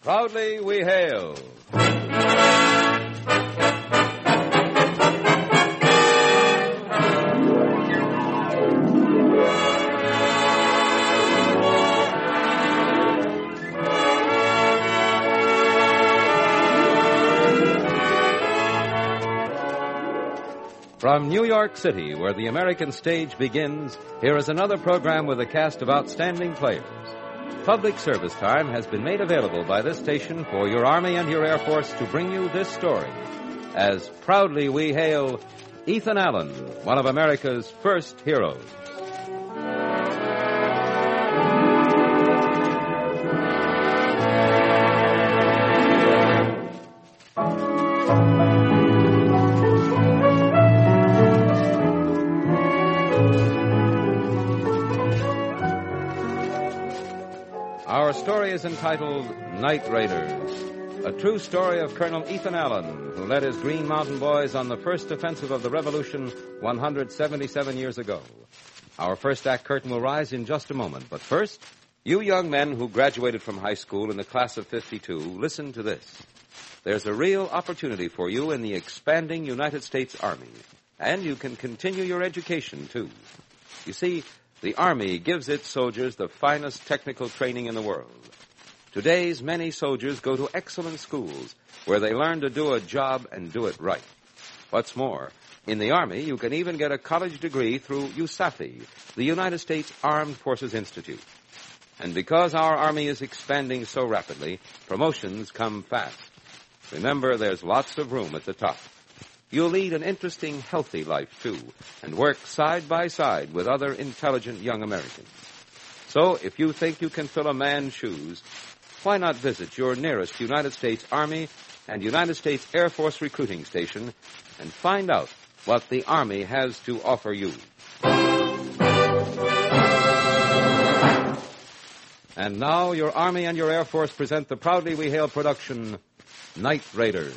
Proudly we hail. From New York City, where the American stage begins, here is another program with a cast of outstanding players. Public service time has been made available by this station for your Army and your Air Force to bring you this story. As proudly we hail Ethan Allen, one of America's first heroes. Our story is entitled Night Raiders, a true story of Colonel Ethan Allen, who led his Green Mountain Boys on the first offensive of the Revolution 177 years ago. Our first act curtain will rise in just a moment, but first, you young men who graduated from high school in the class of 52, listen to this. There's a real opportunity for you in the expanding United States Army, and you can continue your education, too. You see, the Army gives its soldiers the finest technical training in the world. Today's many soldiers go to excellent schools where they learn to do a job and do it right. What's more, in the Army, you can even get a college degree through USAFI, the United States Armed Forces Institute. And because our Army is expanding so rapidly, promotions come fast. Remember, there's lots of room at the top. You'll lead an interesting, healthy life, too, and work side by side with other intelligent young Americans. So, if you think you can fill a man's shoes, why not visit your nearest United States Army and United States Air Force recruiting station and find out what the Army has to offer you. And now, your Army and your Air Force present the Proudly We Hail production, Night Raiders.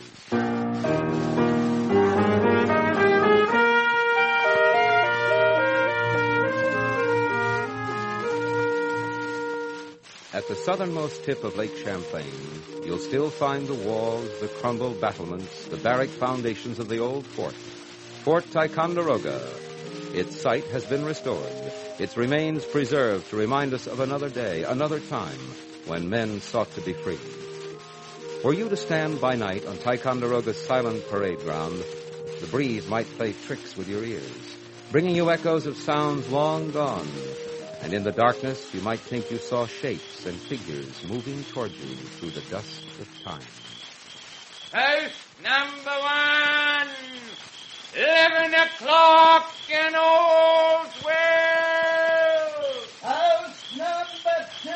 At the southernmost tip of Lake Champlain, you'll still find the walls, the crumbled battlements, the barrack foundations of the old fort, Fort Ticonderoga. Its site has been restored, its remains preserved to remind us of another day, another time, when men sought to be free. Were you to stand by night on Ticonderoga's silent parade ground, the breeze might play tricks with your ears, bringing you echoes of sounds long gone. And in the darkness, you might think you saw shapes and figures moving toward you through the dusk of time. Post number 1, 11 o'clock in Allswell. Post number 2,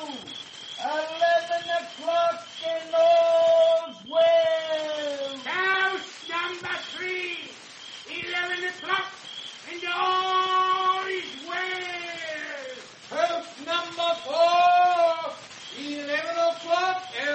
11 o'clock in Allswell. Post number 3, 11 o'clock in Allswell. Post number 4, 11 o'clock in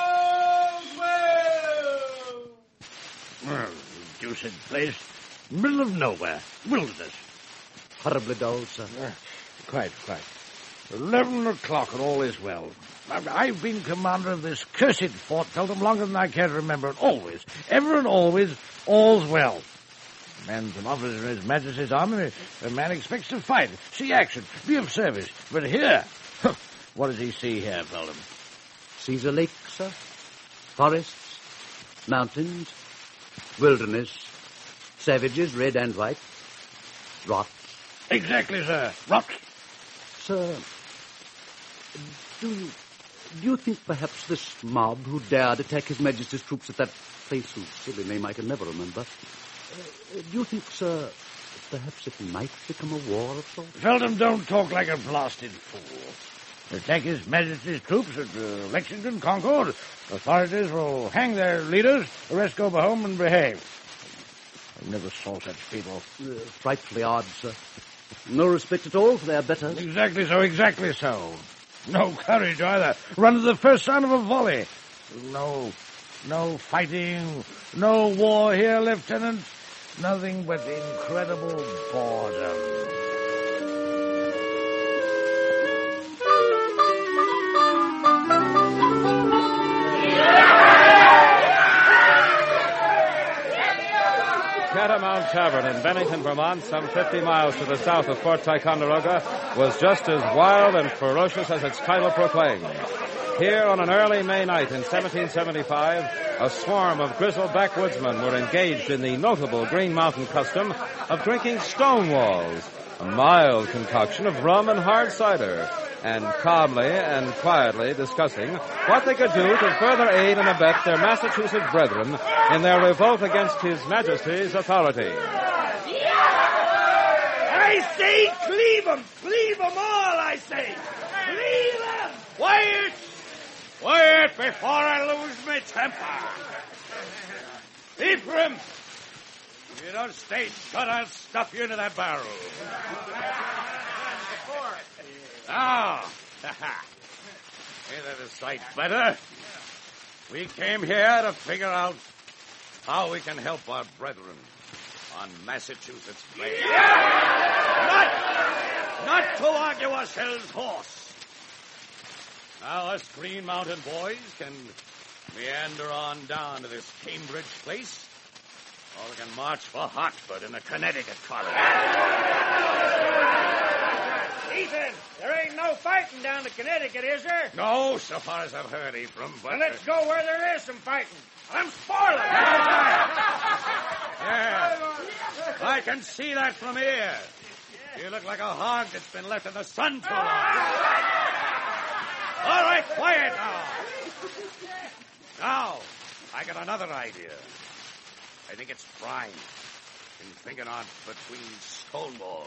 Allswell. Well, deuced place. Middle of nowhere. Wilderness. Horribly dull, sir. Quite. 11 o'clock and all is well. I've been commander of this cursed fort, Feltham, longer than I care to remember, and always, ever and always, all's well. A man's an officer in His Majesty's Army. A man expects to fight, see action, be of service. But here, what does he see here, Feltham? Sees a lake, sir. Forests, mountains, wilderness, savages, red and white, rot. Exactly, sir. Rot. Sir, do you think perhaps this mob who dared attack His Majesty's troops at that place whose silly name I can never remember, do you think, sir, perhaps it might become a war of sorts? Feltham, don't talk like a blasted fool. Attack His Majesty's troops at Lexington, Concord. Authorities will hang their leaders, the rest go home and behave. I never saw such people. Frightfully odd, sir. No respect at all for their betters. Exactly so. No courage either. Run to the first sign of a volley. No fighting, no war here, Lieutenant. Nothing but incredible boredom. Catamount Tavern in Bennington, Vermont, some 50 miles to the south of Fort Ticonderoga, was just as wild and ferocious as its title proclaimed. Here on an early May night in 1775, a swarm of grizzled backwoodsmen were engaged in the notable Green Mountain custom of drinking Stonewalls, a mild concoction of rum and hard cider, and calmly and quietly discussing what they could do to further aid and abet their Massachusetts brethren in their revolt against His Majesty's authority. I say cleave 'em! Cleave 'em all, I say! Cleave 'em! Quiet! Quiet before I lose my temper. Ephraim, if you don't stay shut, I'll stuff you into that barrel. Now, ain't that a sight better? We came here to figure out how we can help our brethren on Massachusetts Bay. Not to argue ourselves hoarse. Now, us Green Mountain boys can meander on down to this Cambridge place, or we can march for Hartford in the Connecticut corridor. Ethan, there ain't no fighting down to Connecticut, is there? No, so far as I've heard, Ephraim, but... Well, let's go where there is some fighting. I'm spoiling. Yeah, I can see that from here. You look like a hog that's been left in the sun too long. All right, quiet now. Now, I got another idea. I think it's prime. Been thinking on between Stonewall.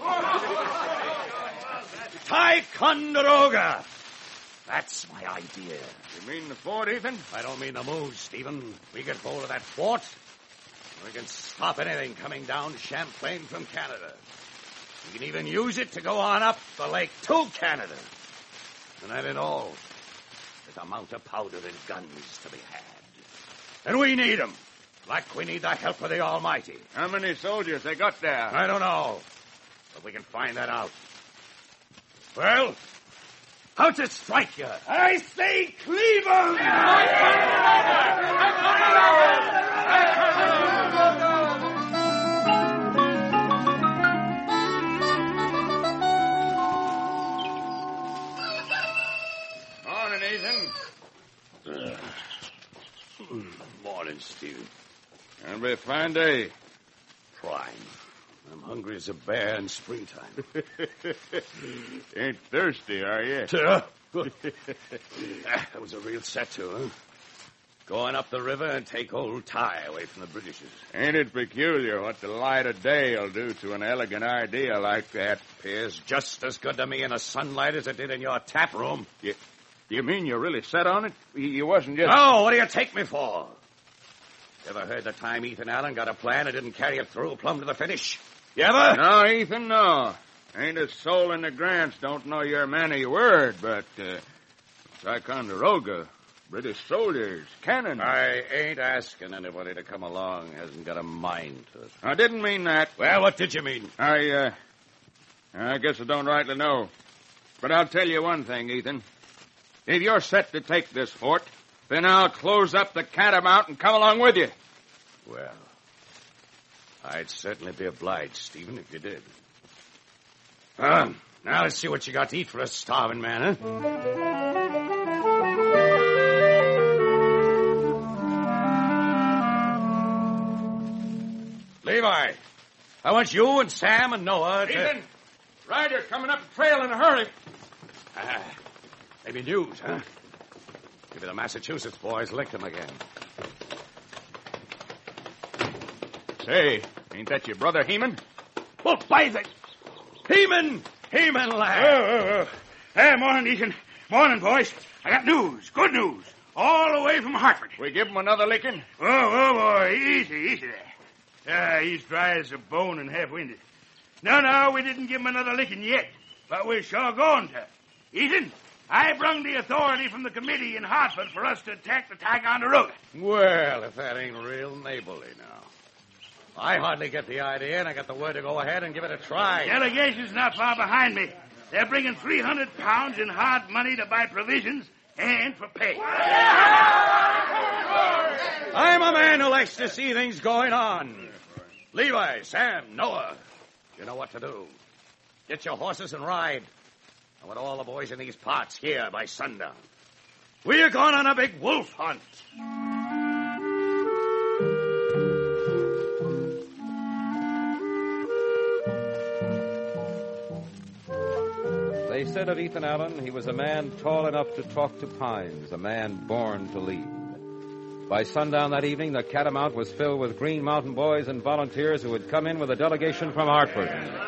Ticonderoga. That's my idea. You mean the fort, Ethan? I don't mean the moves, Stephen. We get hold of that fort, we can stop anything coming down Champlain from Canada. We can even use it to go on up the lake to Canada. And that ain't all. There's a amount of powder and guns to be had. And we need them, like we need the help of the Almighty. How many soldiers they got there? I don't know, but we can find that out. Well, how's it strike you? I say Cleveland! Morning, Ethan. Morning, Stephen. It'll be a fine day. Prime. I'm hungry as a bear in springtime. Ain't thirsty, are you? That was a real set to, huh? Going up the river and take old Ty away from the Britishers. Ain't it peculiar what the light of day will do to an elegant idea like that? Appears just as good to me in the sunlight as it did in your tap room. You mean you really set on it? You wasn't just... No, what do you take me for? Ever heard the time Ethan Allen got a plan and didn't carry it through plumb to the finish? You ever? No, Ethan, no. Ain't a soul in the Grants don't know you're a man of your word, but Ticonderoga, British soldiers, cannon. I ain't asking anybody to come along hasn't got a mind to it. I didn't mean that. Well, what did you mean? I guess I don't rightly know. But I'll tell you one thing, Ethan. If you're set to take this fort, then I'll close up the Catamount and come along with you. Well, I'd certainly be obliged, Stephen, if you did. Now let's see what you got to eat for a starving man, huh? Levi, I want you and Sam and Noah to... Ethan, Ryder coming up the trail in a hurry. Maybe news, huh? Maybe the Massachusetts boys licked him again. Say, ain't that your brother Heman? Well, by the... Heman, lad. Morning, Ethan. Morning, boys. I got news, good news, all the way from Hartford. We give him another licking? Oh, boy, easy there. He's dry as a bone and half-winded. No, we didn't give him another licking yet, but we're sure going to. Ethan, I brung the authority from the committee in Hartford for us to attack the Ticonderoga. Well, if that ain't real neighborly now. I hardly get the idea, and I got the word to go ahead and give it a try. Delegation's not far behind me. They're bringing 300 pounds in hard money to buy provisions and for pay. I'm a man who likes to see things going on. Levi, Sam, Noah, you know what to do. Get your horses and ride. I want all the boys in these parts here by sundown. We're going on a big wolf hunt. They said of Ethan Allen, he was a man tall enough to talk to pines, a man born to lead. By sundown that evening, the Catamount was filled with Green Mountain boys and volunteers who had come in with a delegation from Hartford.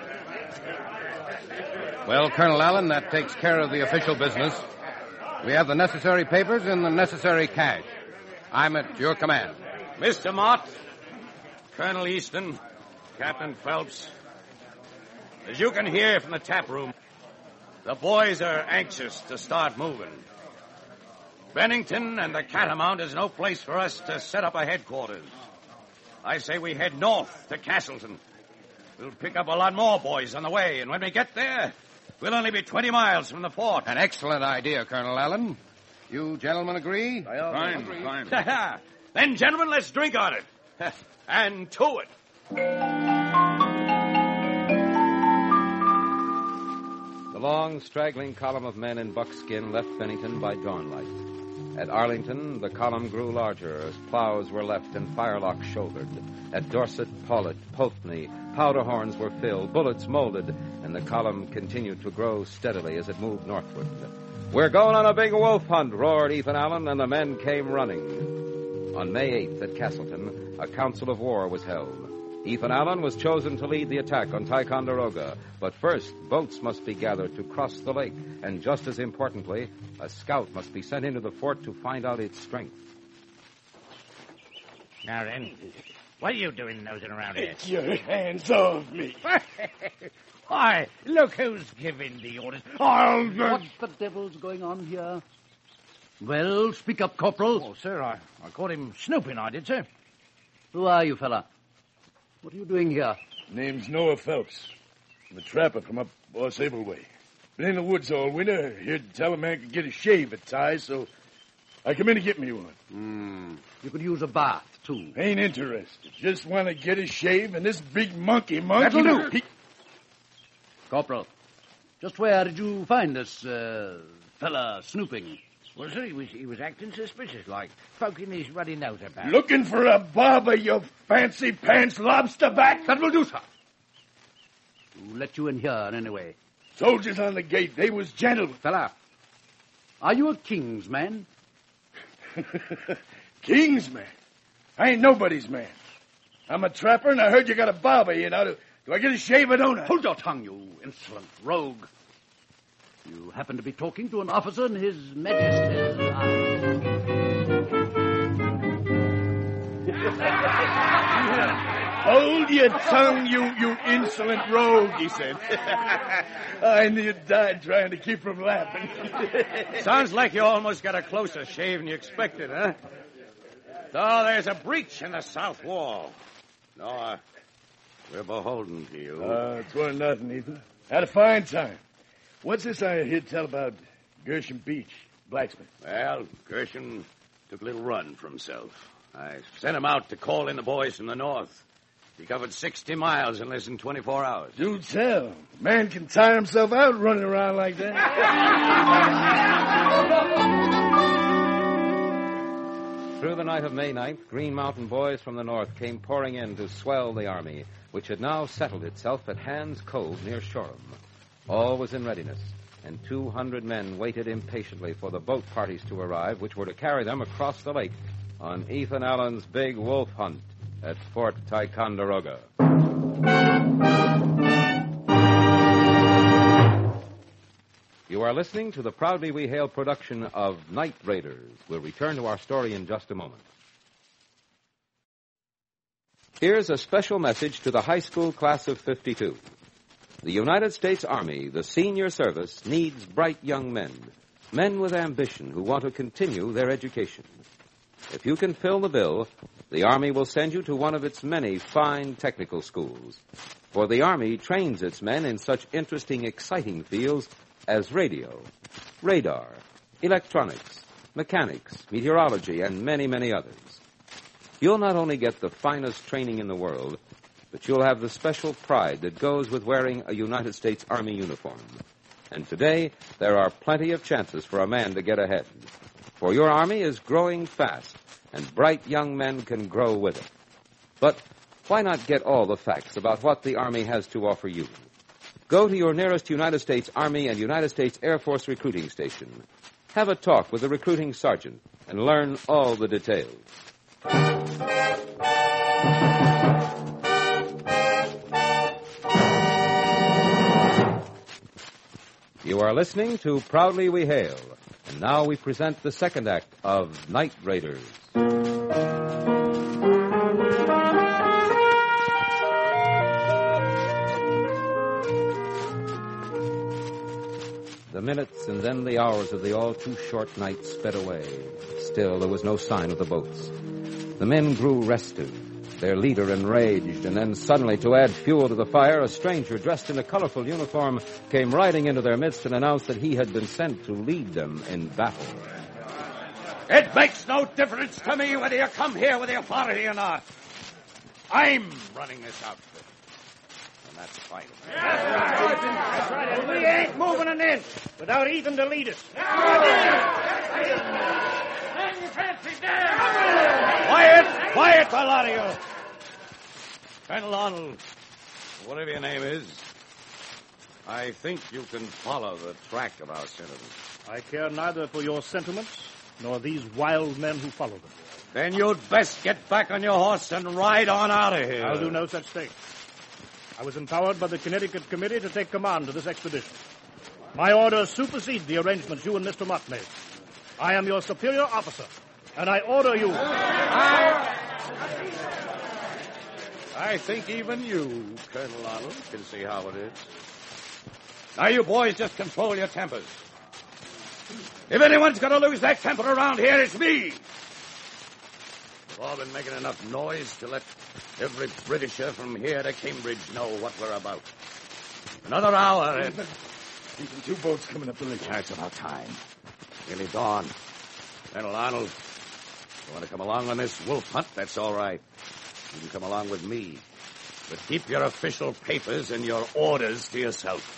Well, Colonel Allen, that takes care of the official business. We have the necessary papers and the necessary cash. I'm at your command. Mr. Mott, Colonel Easton, Captain Phelps, as you can hear from the tap room, the boys are anxious to start moving. Bennington and the Catamount is no place for us to set up a headquarters. I say we head north to Castleton. We'll pick up a lot more boys on the way, and when we get there, we'll only be 20 miles from the fort. An excellent idea, Colonel Allen. You gentlemen agree? Fine. Then, gentlemen, let's drink on it. And to it. The long, straggling column of men in buckskin left Bennington by dawnlight. At Arlington, the column grew larger as plows were left and firelocks shouldered. At Dorset, Paulet, Pulteney, powder horns were filled, bullets molded, and the column continued to grow steadily as it moved northward. "We're going on a big wolf hunt," roared Ethan Allen, and the men came running. On May 8th at Castleton, a council of war was held. Ethan Allen was chosen to lead the attack on Ticonderoga, but first, boats must be gathered to cross the lake, and just as importantly, a scout must be sent into the fort to find out its strength. Now then, what are you doing nosing around here? Get your hands off me. Why, look who's giving the orders. I'll... What the devil's going on here? Well, speak up, Corporal. Oh, sir, I caught him snooping, I did, sir. Who are you, fella? What are you doing here? Name's Noah Phelps. I'm a trapper from up Boss Able way. Been in the woods all winter. Here to tell a man could get a shave at Ties, so I come in to get me one. You could use a bath, too. Ain't interested. Just want to get a shave, and this big monkey... That'll do. Corporal, just where did you find this fella snooping? Well, sir, he was acting suspicious, like poking his ruddy nose about. Looking for a barber, you fancy pants lobster back? That will do, sir. Who let you in here, anyway? Soldiers on the gate. They was gentlemen. Fella, are you a king's man? King's man? I ain't nobody's man. I'm a trapper, and I heard you got a barber here. Now, do I get a shave or don't I? Hold your tongue, you insolent rogue. You happen to be talking to an officer in His Majesty's Hold your tongue, you insolent rogue, he said. I knew you'd died trying to keep from laughing. Sounds like you almost got a closer shave than you expected, huh? So there's a breach in the south wall. No, we're beholden to you. It's worth nothing, Ethan. Had a fine time. What's this I hear tell about Gershom Beach, blacksmith? Well, Gershom took a little run for himself. I sent him out to call in the boys from the north. He covered 60 miles in less than 24 hours. Do tell. Man can tire himself out running around like that. Through the night of May 9th, Green Mountain boys from the north came pouring in to swell the army, which had now settled itself at Hand's Cove near Shoreham. All was in readiness, and 200 men waited impatiently for the boat parties to arrive, which were to carry them across the lake on Ethan Allen's big wolf hunt at Fort Ticonderoga. You are listening to the Proudly We Hail production of Night Raiders. We'll return to our story in just a moment. Here's a special message to the high school class of 52. The United States Army, the senior service, needs bright young men with ambition who want to continue their education. If you can fill the bill, the Army will send you to one of its many fine technical schools. For the Army trains its men in such interesting, exciting fields as radio, radar, electronics, mechanics, meteorology, and many, many others. You'll not only get the finest training in the world, but you'll have the special pride that goes with wearing a United States Army uniform. And today, there are plenty of chances for a man to get ahead. For your Army is growing fast, and bright young men can grow with it. But why not get all the facts about what the Army has to offer you? Go to your nearest United States Army and United States Air Force recruiting station. Have a talk with the recruiting sergeant and learn all the details. You are listening to Proudly We Hail, and now we present the second act of Night Raiders. The minutes and then the hours of the all-too-short night sped away. Still, there was no sign of the boats. The men grew restive, their leader enraged, and then suddenly, to add fuel to the fire, a stranger dressed in a colorful uniform came riding into their midst and announced that he had been sent to lead them in battle. It makes no difference to me whether you come here with the authority or not. I'm running this outfit. And that's final. That's right. We ain't moving an inch without Ethan to lead us. Quiet, a lot of you. Colonel Arnold, whatever your name is, I think you can follow the track of our sentiments. I care neither for your sentiments nor these wild men who follow them. Then you'd best get back on your horse and ride on out of here. I'll do no such thing. I was empowered by the Connecticut Committee to take command of this expedition. My orders supersede the arrangements you and Mr. Mott made. I am your superior officer, and I order you. I think even you, Colonel Arnold, can see how it is. Now, you boys just control your tempers. If anyone's going to lose their temper around here, it's me. We've all been making enough noise to let every Britisher from here to Cambridge know what we're about. Another hour and... Even 2 boats coming up the lake. It's about time. Nearly dawn. Colonel Arnold, you want to come along on this wolf hunt? That's all right. You can come along with me. But keep your official papers and your orders to yourself.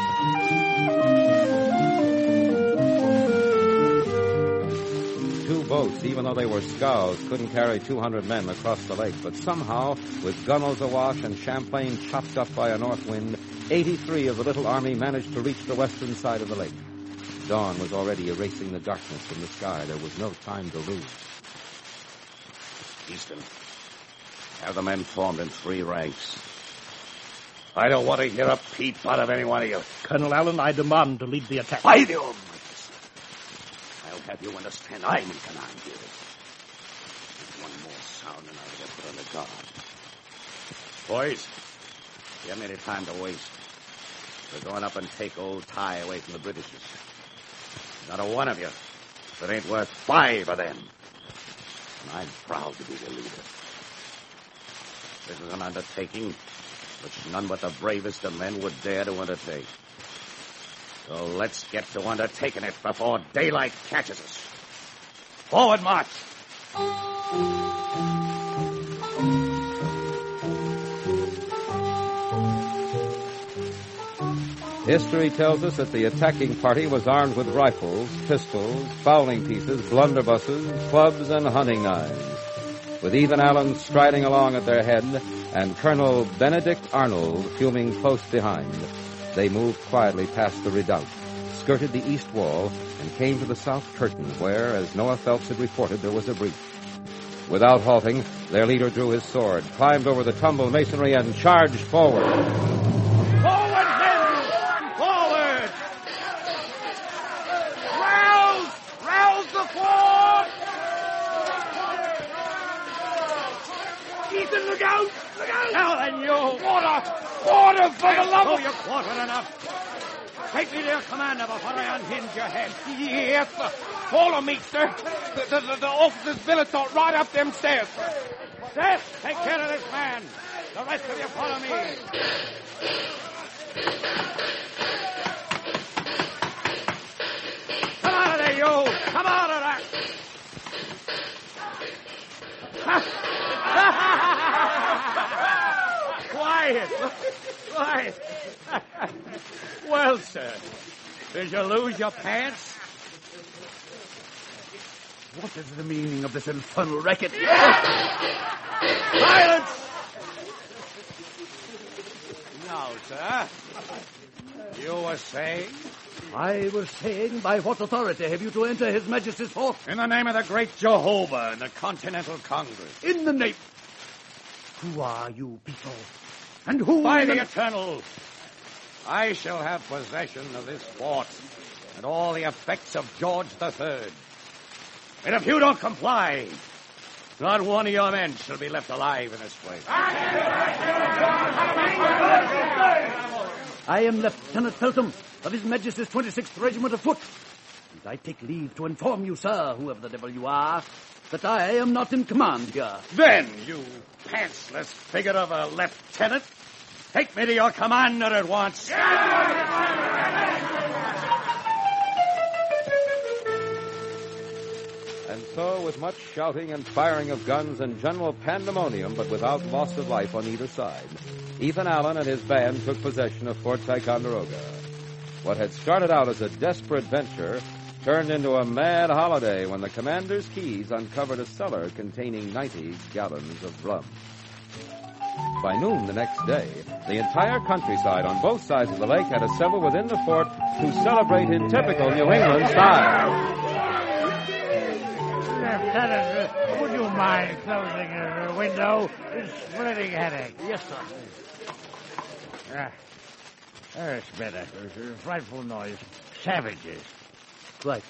2 boats, even though they were scows, couldn't carry 200 men across the lake. But somehow, with gunnels awash and Champlain chopped up by a north wind, 83 of the little army managed to reach the western side of the lake. Dawn was already erasing the darkness from the sky. There was no time to lose. Easton, have the men formed in 3 ranks. I don't want to hear a peep out of any one of you. Colonel Allen, I demand to lead the attack. By the Almighty, I'll have you understand I'm in command here. With one more sound and I'll get put on the guard. Boys, you haven't any time to waste. We're going up and take old Ty away from the Britishers. Not a one of you that ain't worth 5 of them. And I'm proud to be the leader. This is an undertaking which none but the bravest of men would dare to undertake. So let's get to undertaking it before daylight catches us. Forward march! History tells us that the attacking party was armed with rifles, pistols, fowling pieces, blunderbusses, clubs, and hunting knives. With Ethan Allen striding along at their head and Colonel Benedict Arnold fuming close behind, they moved quietly past the redoubt, skirted the east wall, and came to the south curtain where, as Noah Phelps had reported, there was a breach. Without halting, their leader drew his sword, climbed over the tumbled masonry, and charged forward. Forward, men! Forward! Rouse! Rouse the fort! Ethan, look out! Look out! Now then, you! Water! Water, for the love of... You're quartered enough. Take me to your commander before I unhinge your head. Yes, sir. Follow me, sir. The officer's billets are right up them stairs, sir. Seth, take care of this man. The rest of you follow me. Come out of there, you! Come out of that! quiet. Quiet. Well, sir, did you lose your pants? What is the meaning of this infernal racket? Silence! Now, sir, you were saying? I was saying, by what authority have you to enter His Majesty's fort? In the name of the great Jehovah and the Continental Congress. In the name... Who are you people? And who... By the Eternal, I shall have possession of this fort and all the effects of George III. And if you don't comply, not one of your men shall be left alive in this place. I am Lieutenant Feltham of His Majesty's 26th Regiment of Foot. And I take leave to inform you, sir, whoever the devil you are, that I am not in command here. Then, you pantsless figure of a lieutenant, take me to your commander at once. And so, with much shouting and firing of guns and general pandemonium, but without loss of life on either side, Ethan Allen and his band took possession of Fort Ticonderoga. What had started out as a desperate venture turned into a mad holiday when the commander's keys uncovered a cellar containing 90 gallons of rum. By noon the next day, the entire countryside on both sides of the lake had assembled within the fort to celebrate in typical New England style. Lieutenant, would you mind closing your window? It's splitting headache. Yes, sir. It's better. There's a frightful noise. Savages. Right.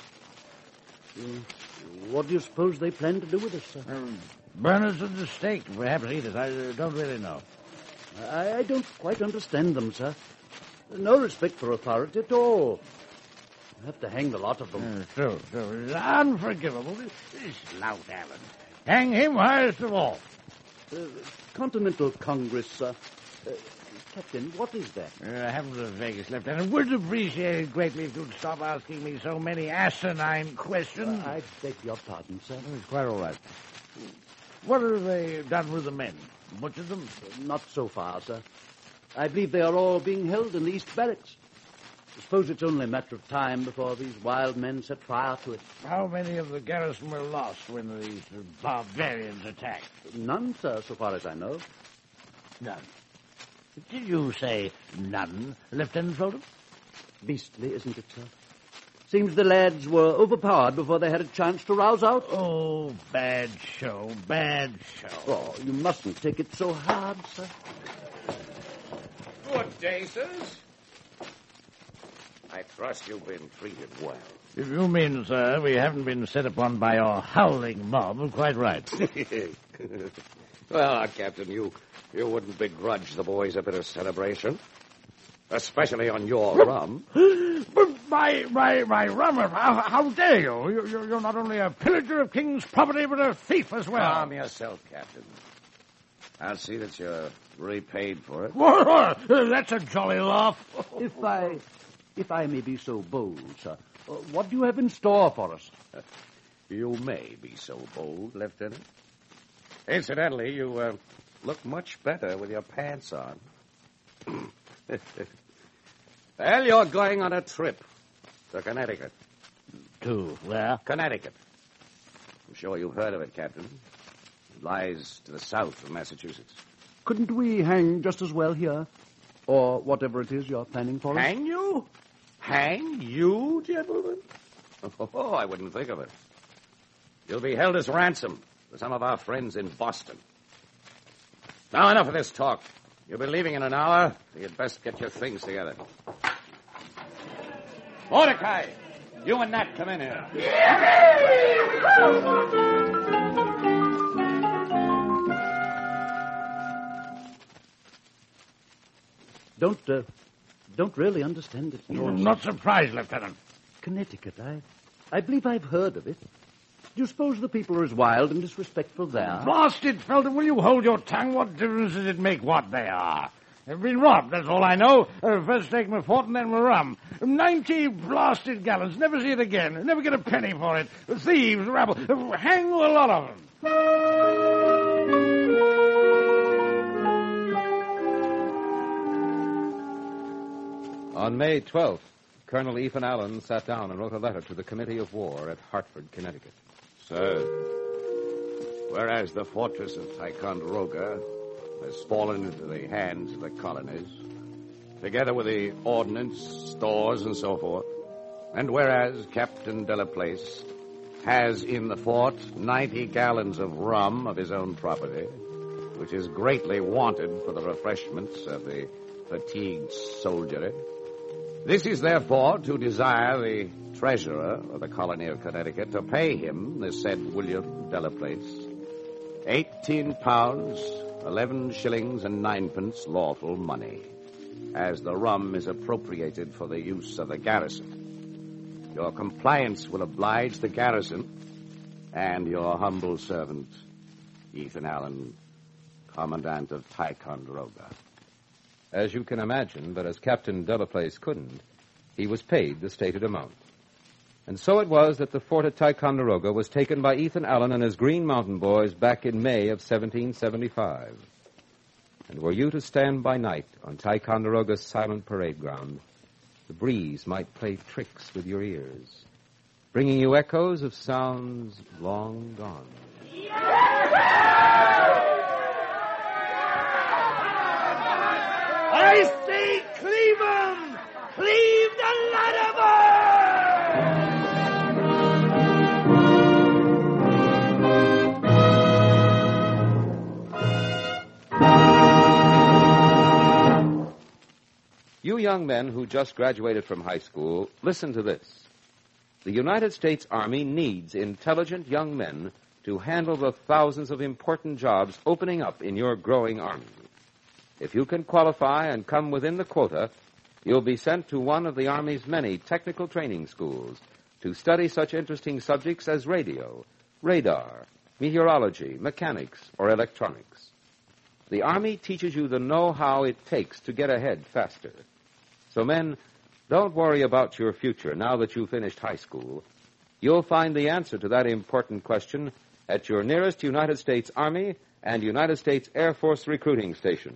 What do you suppose they plan to do with us, sir? Burn us at the stake. Perhaps eat us. I don't really know. I don't quite understand them, sir. No respect for authority at all. You have to hang the lot of them. True. It's unforgivable. This lout, Allen. Hang him highest of all. Continental Congress, sir. Captain, what is that? I haven't the vaguest, Lieutenant. Would appreciate it greatly if you'd stop asking me so many asinine questions. I beg your pardon, sir. It's quite all right. What have they done with the men? Butchered them? Not so far, sir. I believe they are all being held in the East Barracks. I suppose it's only a matter of time before these wild men set fire to it. How many of the garrison were lost when these barbarians attacked? None, sir, so far as I know. None. Did you say none, Lieutenant Feltham? Beastly, isn't it, sir? Seems the lads were overpowered before they had a chance to rouse out. Oh, bad show. Oh, you mustn't take it so hard, sir. Good day, sirs. I trust you've been treated well. If you mean, sir, we haven't been set upon by your howling mob, quite right. Well, Captain, you wouldn't begrudge the boys a bit of celebration. Especially on your rum. But my rum, how dare you? You're not only a pillager of king's property, but a thief as well. Calm yourself, Captain. I'll see that you're repaid for it. Whoa, that's a jolly laugh. If I may be so bold, sir, what do you have in store for us? You may be so bold, Lieutenant. Incidentally, you look much better with your pants on. Well, you're going on a trip to Connecticut. To where? Connecticut. I'm sure you've heard of it, Captain. It lies to the south of Massachusetts. Couldn't we hang just as well here? Or whatever it is you're planning for us? Hang you? Hang you, gentlemen? Oh, I wouldn't think of it. You'll be held as ransom for some of our friends in Boston. Now, enough of this talk. You'll be leaving in an hour. So you'd best get your things together. Mordecai, you and Nat come in here. Don't really understand it. I'm not surprised, Lieutenant. Connecticut, I believe I've heard of it. Do you suppose the people are as wild and disrespectful there? Blasted, Felton, will you hold your tongue? What difference does it make what they are? They've been robbed, that's all I know. First take my fort and then my rum. 90 blasted gallons. Never see it again. Never get a penny for it. Thieves, rabble. Hang the lot of them. On May 12th, Colonel Ethan Allen sat down and wrote a letter to the Committee of War at Hartford, Connecticut. Sir, whereas the fortress of Ticonderoga has fallen into the hands of the colonies, together with the ordnance, stores, and so forth, and whereas Captain Delaplace has in the fort 90 gallons of rum of his own property, which is greatly wanted for the refreshments of the fatigued soldiery, this is therefore to desire the treasurer of the colony of Connecticut to pay him, the said William Delaplace, 18 pounds, 11 shillings and 9pence lawful money, as the rum is appropriated for the use of the garrison. Your compliance will oblige the garrison and your humble servant, Ethan Allen, Commandant of Ticonderoga. As you can imagine, but as Captain Delaplace couldn't, he was paid the stated amount. And so it was that the fort at Ticonderoga was taken by Ethan Allen and his Green Mountain Boys back in May of 1775. And were you to stand by night on Ticonderoga's silent parade ground, the breeze might play tricks with your ears, bringing you echoes of sounds long gone. I say, cleave 'em! Cleave the lot of 'em! You young men who just graduated from high school, listen to this. The United States Army needs intelligent young men to handle the thousands of important jobs opening up in your growing army. If you can qualify and come within the quota, you'll be sent to one of the Army's many technical training schools to study such interesting subjects as radio, radar, meteorology, mechanics, or electronics. The Army teaches you the know-how it takes to get ahead faster. So, men, don't worry about your future now that you've finished high school. You'll find the answer to that important question at your nearest United States Army and United States Air Force recruiting station.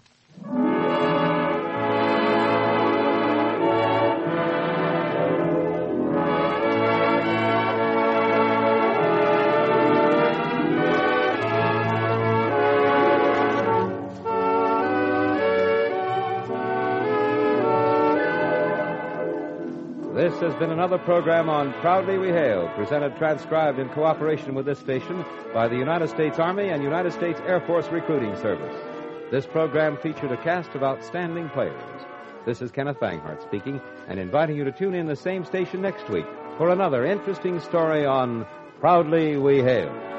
This has been another program on Proudly We Hail, presented transcribed in cooperation with this station by the United States Army and United States Air Force Recruiting Service. This program featured a cast of outstanding players. This is Kenneth Banghart speaking and inviting you to tune in the same station next week for another interesting story on Proudly We Hail.